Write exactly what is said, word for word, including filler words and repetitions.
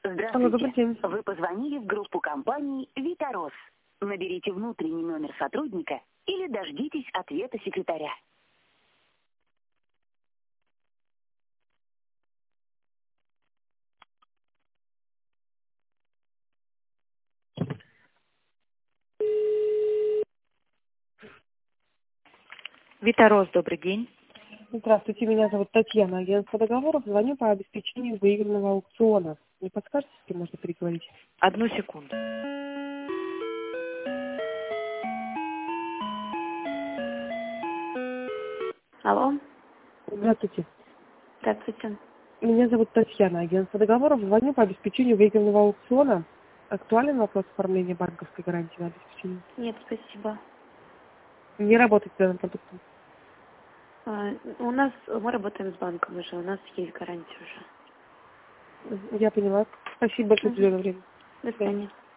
Алло, добрый Здравствуйте. день. Вы позвонили в группу компаний «Витарос». Наберите внутренний номер сотрудника или дождитесь ответа секретаря. Витарос, добрый день. Здравствуйте, меня зовут Татьяна, агентство договоров. Звоню по обеспечению выигранного аукциона. Не подскажете, с кем можно переговорить? Одну секунду. Алло, Здравствуйте. здравствуйте. Меня зовут Татьяна, агентство договоров. Звоню по обеспечению выигранного аукциона. Актуален вопрос оформления банковской гарантии на обеспечение? Нет, спасибо. Не работает с данным продуктом. А, у нас, мы работаем с банком уже, у нас есть гарантия уже. Я поняла. Спасибо большое за Мгм. время. До свидания.